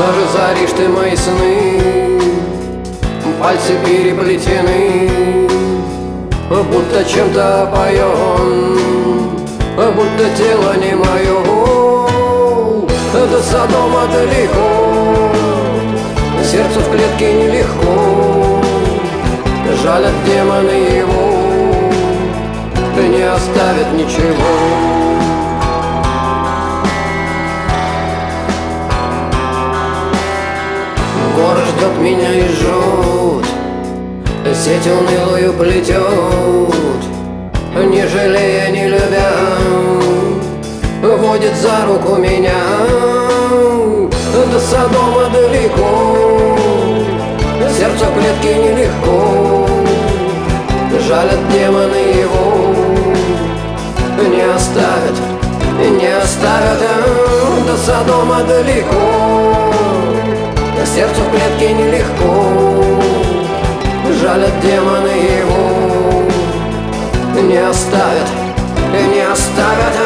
разоришь ты мои сны, пальцы переплетены, будто чем-то опоен, будто тело не мое. До Содома далеко, сердцу в клетке нелегко, жалят демоны его, не оставят ничего. Город ждет меня и жжет, сеть унылую плетет, не жалея, не любя, водит за руку меня. До Содома далеко, сердце в клетке нелегко, жалят демоны его, не оставят, не оставят. До Содома далеко, сердцу в клетке нелегко, жалят демоны его, не оставят, не оставят.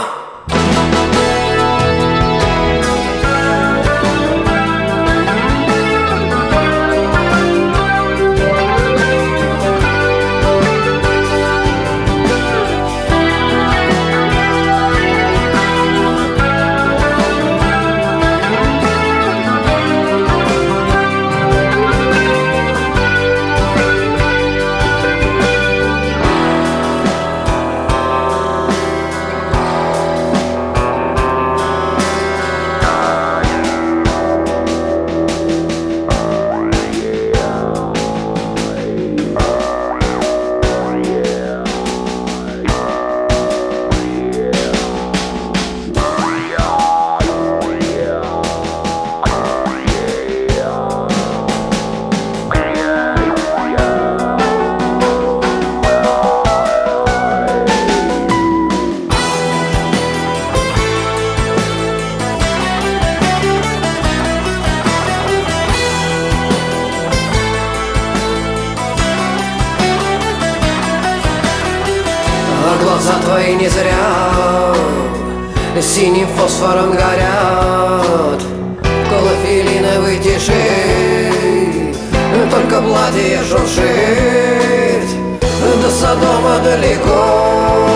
Глаза твои не зря синим фосфором горят, клофелиновой тиши только платье шуршит. До Содома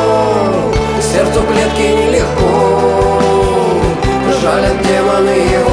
далеко, сердцу клетки нелегко, жалят демоны его,